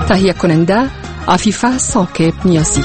تهیه کننده عفیفه ثاقب نیازی.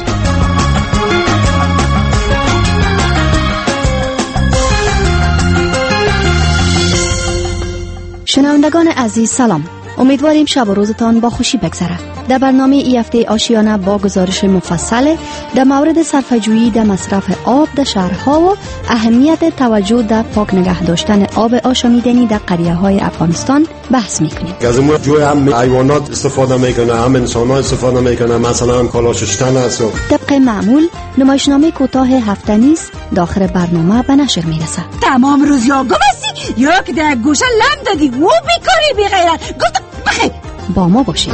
شنوندگان عزیز سلام. امیدواریم شب و روزتان با خوشی بگذره. در برنامه ای هفته آشیانه با گزارش مفصل در مورد صرفه‌جویی در مصرف آب در شهرها و اهمیت توجه در پاک نگه داشتن آب آشامیدنی در قریه‌های افغانستان بحث می‌کنیم. از اون جوی هم حیوانات استفاده میکنه، هم انسان‌ها استفاده میکنه، مثلا هم کالا شستن است. طبق معمول نمایشنامه کوتاه هفته نیز داخل برنامه به نشر میرسه. تمام روز یا گمستی یا که در گوشه لم دادی و بیکاری بی غیرت. گفت بخیر با ما باشید.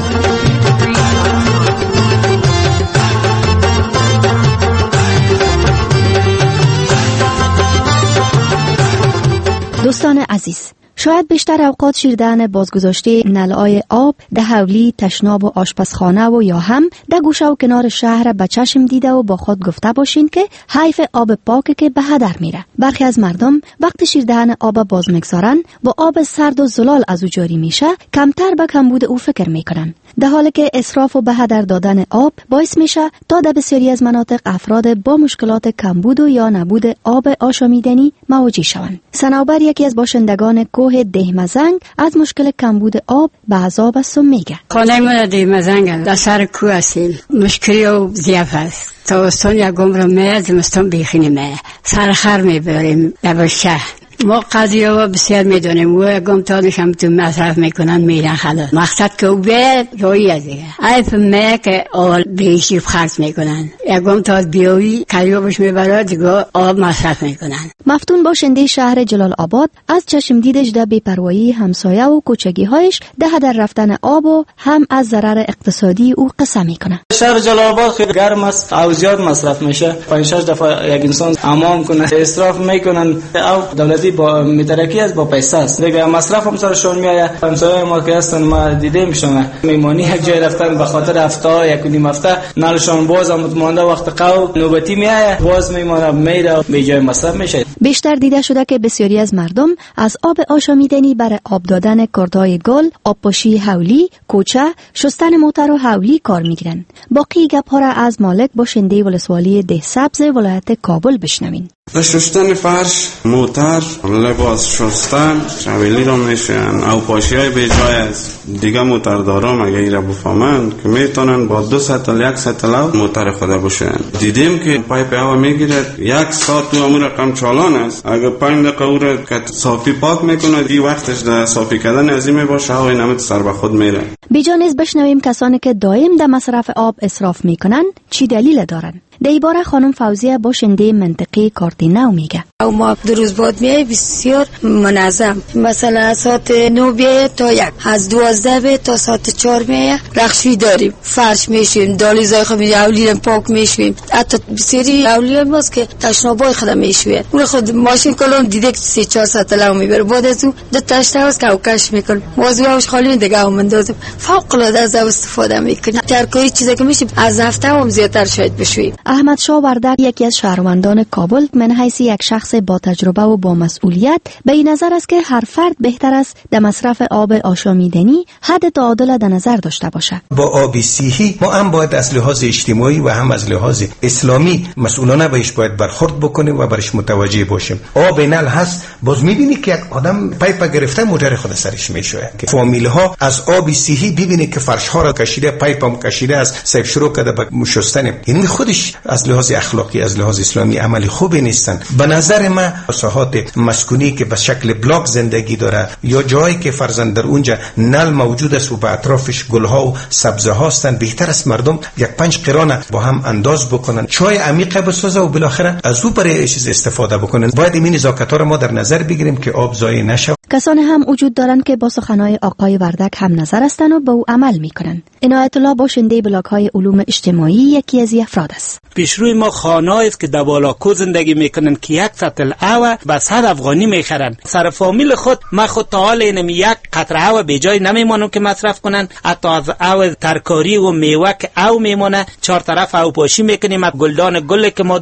دوستان عزیز، شاید بیشتر اوقات شیردهن بازگذاشته نل‌های آب در حولی تشناب و آشپزخانه و یا هم در گوشه و کنار شهر به چشم دیده و با خود گفته باشین که حیف آب پاک که به هدر میره. برخی از مردم وقتی شیردهن آب باز میگذارن با آب سرد و زلال از او جاری میشه کمتر به کمبود او فکر میکنن، در حالی که اسراف و به هدر دادن آب باعث میشه تا در بسیاری از مناطق افراد با مشکلات کمبود و یا نبود آب آشامیدنی مواجه شوند. صنوبر یکی از باشندگان کوه دهمزنگ از مشکل کمبود آب به عذاب است و میگه خانه من دهمزنگ در سر کوه هستیم، مشکلی و ضعف است. تابستان یک عمر میاد، زمستان بیخی نمیاد. سرخر میبریم در شهر. ما قضیه ها بسیار میدونیم و گم تا نشم تو مصرف میکنن میرن خلاص. مقصد که او بیاد روی از دیگه ایف میه که آل بیشی خرج میکنن. گم تا بیایی کریابش میبره دیگه آب مصرف میکنن. مفتون باشنده شهر جلال آباد از چشم دیدش در بی‌پروایی همسایه و کوچگی هایش در هدر رفتن آب و هم از ضرر اقتصادی او قصه میکنه. شهر جلال آباد خیلی گرم است او زیاد مصرف میشه. 5-6 دفعه یک انسان حمام کنه اسراف میکنن او دولتی با مترکی است با پیسه است دیگه مصرف هم سرشون میآید. همسایه ما که هستن ما دیده میشن میمانی یک جای رفتن به خاطر هفته یک نیم هفته نالشون باز هم مونده وقت قو نوبتی میآید باز میمونه میره به جای مصرف میشه. بیشتر دیده شده که بسیاری از مردم از آب آشامیدنی برای آب دادن کردهای گل، آبپاشی حولی، کوچه، شستن موتر و حولی کار میگیرن. باقی گپ‌ها را از مالک باشنده ولسوالی ده سبز ولایت کابل بشنوین. شستن فرش، موتر، لباس شستن، شویلی رو میشن او پاشی های به جای از دیگه موتردارا مگه ایره بفهمن که میتونن با 2 سطل 1 سطل موتر خدا بشن. دیدیم که پایپ هوا میگیره 1 ساعت تو امور رقم چالان است. اگه 5 دقیقه او را که صافی پاک میکنه دی وقتش در صافی کردن عظیمه باشه هوای نمت سر به خود میره. بیجانیز بشنویم کسانی که دائم در مصرف آب اسراف میکنن چی دلیل دارن. در عباره خانم فوزیه باشنده منطقه کارتینو میگه او ما 2 روز بعد میای بسیار منظم، مثلا از ساعت 9 بیای تا 1 از 12 بیای تا ساعت 4 میای رخشوی داریم، فرش میشویم، دالیزای خود اولیرم پاک میشویم، حتی بسیاری اولیرم باز که تشنابای خود میشویم اون خود ماشین کلام دیده که 3-4 ساعت لو میبره بعد از اون 2 تاشتاوس که کش میکنم موضوعش خالی دیگه هم اندازم فوق العاده از استفاده میکنم. ترکای چیزی که میشه از هفته هم زیادتر شاید بشویم. احمد شاه وردک یکی از شهروندان کابل من حیث یک شخص با تجربه و با مسئولیت به این نظر است که هر فرد بهتر است در مصرف آب آشامیدنی حد تعادل در نظر داشته باشه. با آب صحی ما هم باید از لحاظ اجتماعی و هم از لحاظ اسلامی مسئولانه بهش باید برخورد بکنیم و برش متوجه باشیم. آب نل هست باز میبینی که یک آدم پایپ گرفته موتر خود سرش میشوه که فامیل ها از آب صحی ببینی که فرش ها را کشیده پایپ هم کشیده از سیف شروع کرده به شستن، یعنی خودش از لحاظ اخلاقی از لحاظ اسلامی عملی خوبی نیستن. به نظر من ساحات مسکونی که به شکل بلاک زندگی داره یا جایی که فرزند در اونجا نل موجود است و به اطرافش گلها و سبزه هستند بهتر است مردم 1-5 قران با هم انداز بکنن، چای عمیق بسازه و بالاخره از او برای چیز استفاده بکنن. باید این نزاکت‌ها را ما در نظر بگیریم که آب ضایع نشه. کسانی هم وجود دارند که با سخنهای آقای وردک هم نظر هستند و به او عمل میکنند. عنایت الله باشنده بلاک‌های علوم اجتماعی یکی از افراد است. پیشروی ما خانه‌ای است که در بالاکو زندگی میکنن که 1 سطل او به 100 افغانی میخرن. سر فامیل خود ما خود تا حال اینم 1 قطره او به جای نمیمونم که مصرف کنن. حتی از او ترکاری و میوه که او میمونه 4 طرف او پاشی میکنیم. گلدان گل که ما داریم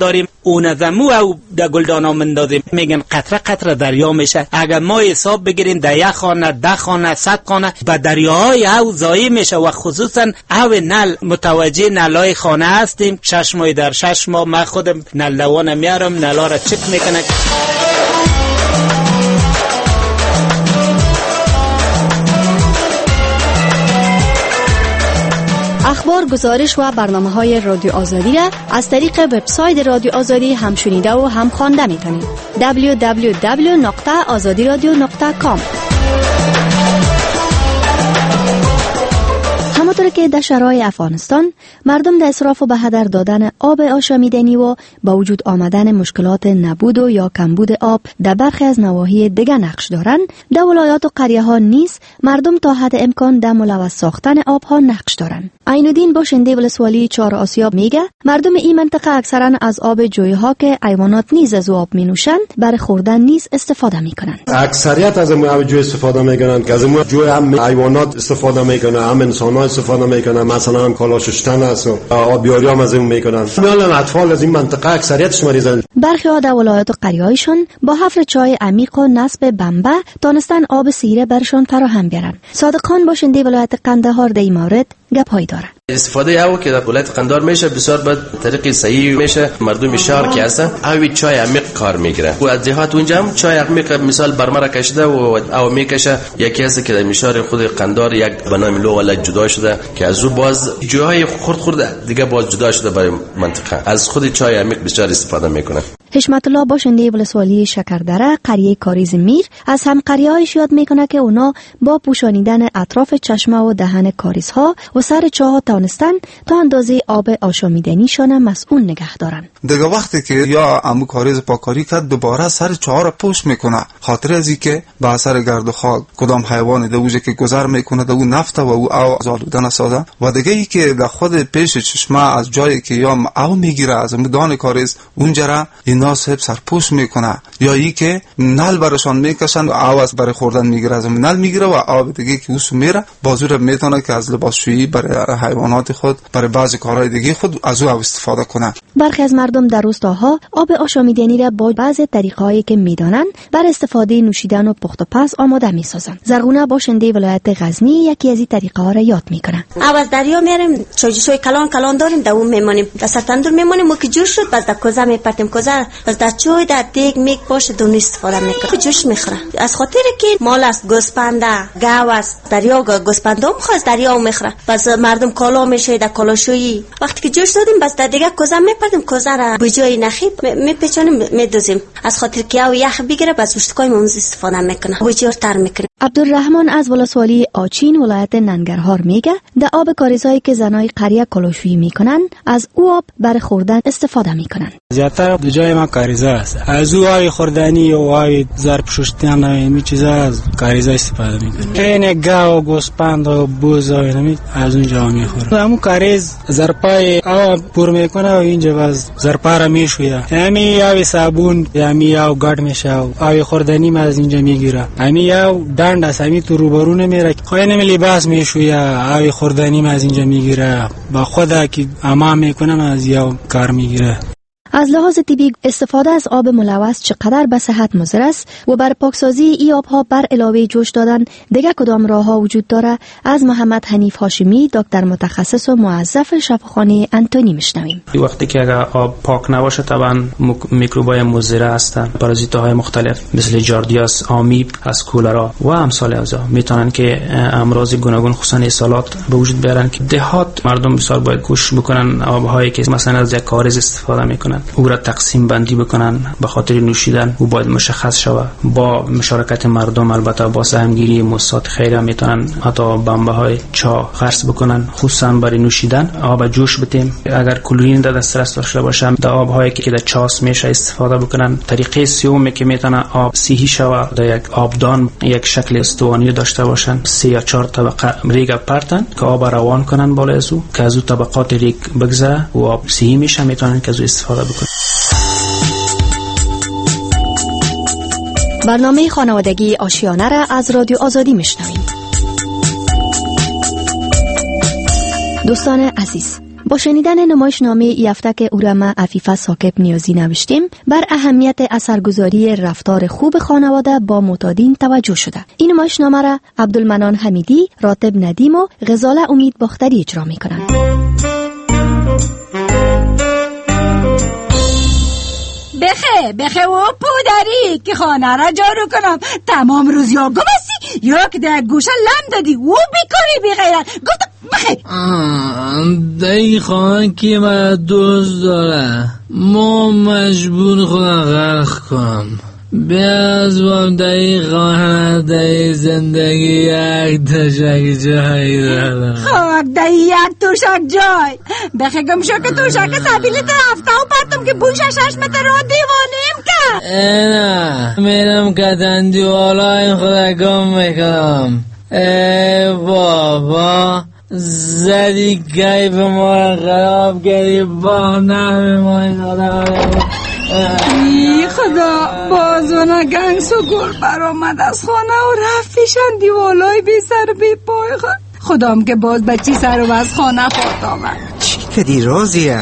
اون زمو او در گلدانا مندازیم میگن قطره قطره دریا میشه. اگر ما حساب بگیریم در یک خانه 10 خانه 100 خانه به دریاهای او ضایع میشه و خصوصا او نل متوجه نلای خانه هستیم. 6 ماه در 6 ماه من خودم نلدوانه میارم نلا را چک میکنه. اخبار، گزارش و برنامه‌های رادیو آزادی را از طریق وبسایت رادیو آزادی هم شنیده و هم خوانده می‌تونید. www.azadiradio.com. همونطور که در شرایط افغانستان مردم در اسراف و به هدر دادن آب آشامیدنی و با وجود آمدن مشکلات نبود و یا کمبود آب در برخی از نواحی دیگر نقش دارند، در ولایات و قریه ها نیز مردم تا حد امکان در ملوث ساختن آب ها نقش دارند. عین‌الدین باشنده ولسوالی 4 آسیاب میگه مردم این منطقه اکثرا از آب جوی ها که حیوانات نیز از آب می نوشند برای خوردن نیز استفاده میکنند. اکثریت از آب جوی استفاده میکنند که از جوی هم حیوانات استفاده میکنند، هم انسان ها استفاده میکنن، مثلا هم کالا شستن است و آبیاری هم از اون میکنن. میان اطفال از این منطقه اکثریتش مریضن. برخی ها در ولایات و قریه‌هایشان با حفر چای عمیق و نصب بمبه تانستن آب سیره برشان فراهم بیارن. صادقان باشنده ولایت قندهار در این مورد گپایی داره. استفاده او که در ولایت قندهار میشه بسیار به طریق صحیح میشه. مردم شهر که هستن اوی چای عمیق کار میگیره و از جهات اونجا هم چای عمیق مثال برمره کشیده و او میکشه. یکی هست که در میشار خود قندهار یک بنام لو ولا جدا شده که از رو باز جاهای خرد دیگه باز جدا شده برای منطقه. از خود چای عمیق بسیار استفاده میکنه. حشمت الله باشنده ولسوالی شکردره قریه کاریز میر از هم قریه‌هایش یاد میکنه که اونا با پوشانیدن اطراف چشمه و دهن کاریزها و سر چاه تانستن تا اندازه آب آشامیدنیشان مسئول نگه دارن. دیگه وقتی که یا عمو کاریز پاکاری کرد دوباره سر چاه را پوش میکنه، خاطر از اینکه با اثر گرد و خاک کدام حیوان دوجه که گذر میکنه دو نفت و او آزادودن نساده و دیگه ای که در خود پیش چشمه از جایی که یا او میگیره از مدان کاریز اونجا را اینا صاحب سرپوش میکنه یا ای که نل برشان میکشن و آواز برای خوردن میگیره از نل میگیره و آب دیگه که اوسو میره بازور میتونه که از لباسشویی برای حیوانات خود برای بعضی کارهای دیگه خود از او استفاده کنه. برخی از مردم در روستاها آب آشامیدنی را با بعضی طریقه‌هایی که میدانند برای استفاده نوشیدن و پخت و پز آماده میسازند. زرغونه باشنده ولایت غزنی یکی از این طریقه‌ها را یاد میکنه. از دریا میریم چای کلان داریم در اون میمونیم در سر تندور میمونیم و که جوش شد باز در کوزه میپرتیم کوزه باز در چای در دیگ میک باشه دون استفاده میکنه جوش میخوره از خاطر که مال است گوسپنده گاو است دریا گوسپندام خاص دریا میخوره باز مردم کالا میشه در کالاشویی وقتی که جوش دادیم باز در دیگه کوزه میپرتیم کوزه را به جای نخیب میپیچونیم میدوزیم از خاطر که او یخ بگیره باز اشتکای مونز استفاده میکنه وجور تر میکنه. عبدالرحمن از ولسوالی آچین ولایت ننگرهار میگه در آب کاریزایی که زنای قریه کالاشویی میکنن از او آب برای خوردن استفاده میکنن. زیادتر دو جای ما کاریزا است. از او آب خوردنی و آب ظرف شستن این چیزا از کاریزا استفاده میکنن. این گاو گوسپند و بوز از اونجا میخوره. همون کاریز ظرفای آب پر میکنه و اینجا باز ظرفا را میشویه. همین آب صابون همین آب گرد میشه و آب خوردنی ما از اینجا میگیره. همین آب دند است همین تو روبرو نمیره. خواهی لباس میشویه آب خوردنی ما از اینجا میگیره. با خدا که اما میکنم از یا کار میگیره. از لحاظ طبی استفاده از آب ملوث چقدر به صحت مضر است و بر پاکسازی این آبها بر علاوه جوش دادن دیگر کدام راهها وجود داره از محمد حنیف هاشمی دکتر متخصص و موظف شفاخانه انتونی میشنویم. وقتی که اگر آب پاک نباشه طبعا میکروبای مضر هستند، پارازیت‌های مختلف مثل جاردیاس، آمیب، از کولرا و امثال اوضاع میتونن که امراض گوناگون خصوصا اسهالات به وجود بیارن که دهات مردم بسیار باید کوشش بکنن آبهایی که مثلا از یک کاریز استفاده میکنن او را تقسیم بندی بکنن به خاطر نوشیدن او باید مشخص شود با مشارکت مردم. البته با سهمگیری موسسات خیریه میتونن حتی بمبه های چا خرڅ بکنن خصوصا برای نوشیدن. آب جوش بتیم اگر کلورین در دسترس داشته باشن در آبهایی که در چاس میشه استفاده بکنن. طریقه سوم که میتونه آب سیهی شود در یک آبدان یک شکل استوانی داشته باشن 3 یا 4 طبقه ریگ پرتن که آب روان کنن بالا از او که از او طبقات ریگ بگذره و آب سیهی میشه میتونن که از او استفاده بکنن. برنامه خانوادگی آشیانه را از رادیو آزادی میشنویم. دوستان عزیز، با شنیدن نمایشنامه یفته که او را ما عفیفه ثاقب نیازی نوشتیم، بر اهمیت اثرگذاری رفتار خوب خانواده با معتادین توجه شده. این نمایشنامه را عبدالمنان حمیدی، راتب ندیم و غزاله امید باختری اجرا می‌کنند. بخه و پودری که خانه را جارو کنم. تمام روز یا گمستی یا که در گوشه لم دادی و بیکاری بی غیرت. گفتم بخه دایی خانه که مرا دوست داره، ما مجبور خودم غرق کنم. بیاز با دایی خانه دایی زندگی یک تشک جایی دارم. خب دایی یک توشک جای بخه گمشو که توشک سبیلت رفته و پرتم که بوش 6 متر رو دیوانیم که نه میرم کتن دیوالای خدا گم میکنم. ای بابا زدی گیب ما خراب کردی با نمی ما این آدم. ای خدا بازونا گنگ سگور برآمد از خانه و رفت پیشن دیوالای بی سر بی پای خودم که باز بچی سر و از خانه خورد آمد. چی کدی رازیه؟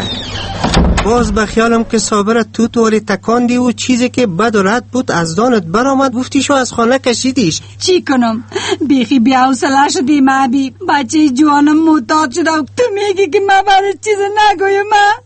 باز بخیالم که صابر تو توری تکاندی و چیزی که بد و رد بود از دانت برآمد گفتیشو از خانه کشیدیش. چی کنم بیخی بی‌حوصله شدی مبی بچه جوانم معتاد شده و تو میگی که من برای چیز نگویم.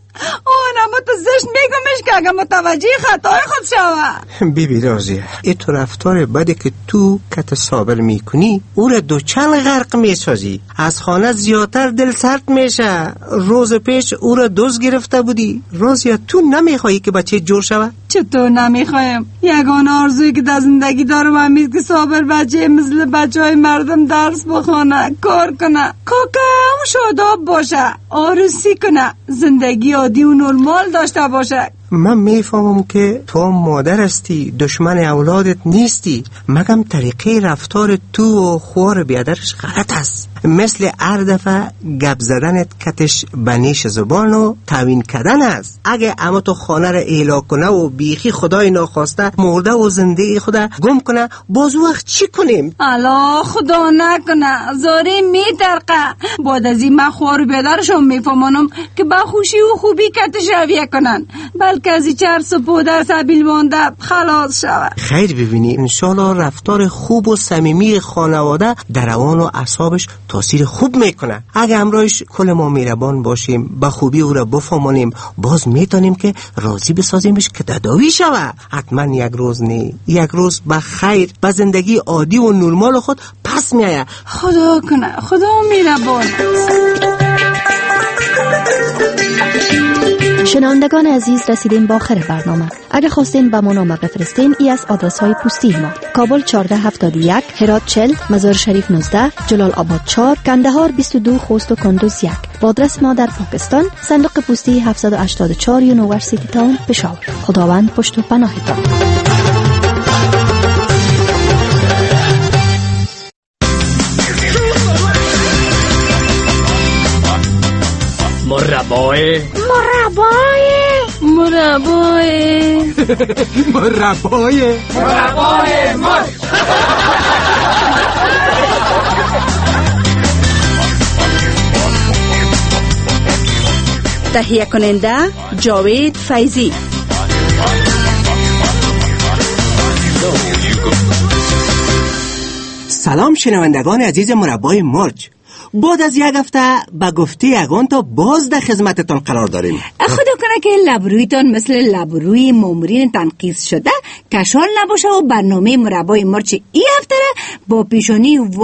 اما تو زشت میگمش که اگه متوجه خطای خود شوه. بیبی رازیه ای تو رفتار بدی که تو کت صابر میکنی او را دوچند غرق میسازی. از خانه زیادتر دل سرد میشه. روز پیش او را دوز گرفته بودی. رازیه تو نمیخوایی که بچه جور شوه؟ چطور نمیخوایم؟ یگان آرزویی که در زندگی دارم همین که صابر بچه مثل بچه های مردم درس بخونه، کار کنه، کاکا و شاداب باشه، عروسی کنه، زندگی عادی و نرمال داشته باشه. من میفهمم که تو مادر هستی، دشمن اولادت نیستی، مگم طریقه رفتار تو و خوار بیادرش غلط است. مثل هر دفعه گپ زدنت کتش بنیش زبان و توین کردن است. اگه اما تو خانه را ایلا کنه و بیخی خدای ناخواسته مرده و زنده خدا گم کنه، باز وقت چی کنیم؟ الا خدا نکنه زاری میترقه. بعد از این من خوار بیادرشم میفهمانم که با خوشی و خوبی کتش رویه کنن، بلکه از این چرس و پودر سبیل مانده خلاص شود. خیر ببینی انشالله رفتار خوب و صمیمی خانواده در روان و اعصابش تاثیر خوب میکنه. اگه امروز کل ما مهربان باشیم، با خوبی او را بفهمانیم، باز میتونیم که راضی بسازیمش که تداوی شود. حتما یک روز نه یک روز با خیر با زندگی عادی و نرمال خود پس میآید. خدا کنه خدا مهربان. شنوندگان عزیز رسیدیم با آخر برنامه. اگر خواستین با ما نامه بفرستین ای از آدرس های پستی ما: کابل 1471، هرات 40، مزار شریف 19، جلال آباد 4، کندهار 22، خوست و کندوز 1. با آدرس ما در پاکستان صندوق پستی 784 یونیورسیتی تاون پشاور. خداوند پشت و پناهتان. مربای تهیه کننده جاوید فیضی. سلام شنوندگان عزیز مربای مرج. بعد از یک هفته به گفته یگان تا باز در خدمتتان قرار داریم. خدا کنه که لبرویتان مثل لبروی مامورین تنقیص شده کشال نباشه و برنامه مربای مرچ ای هفته با پیشانی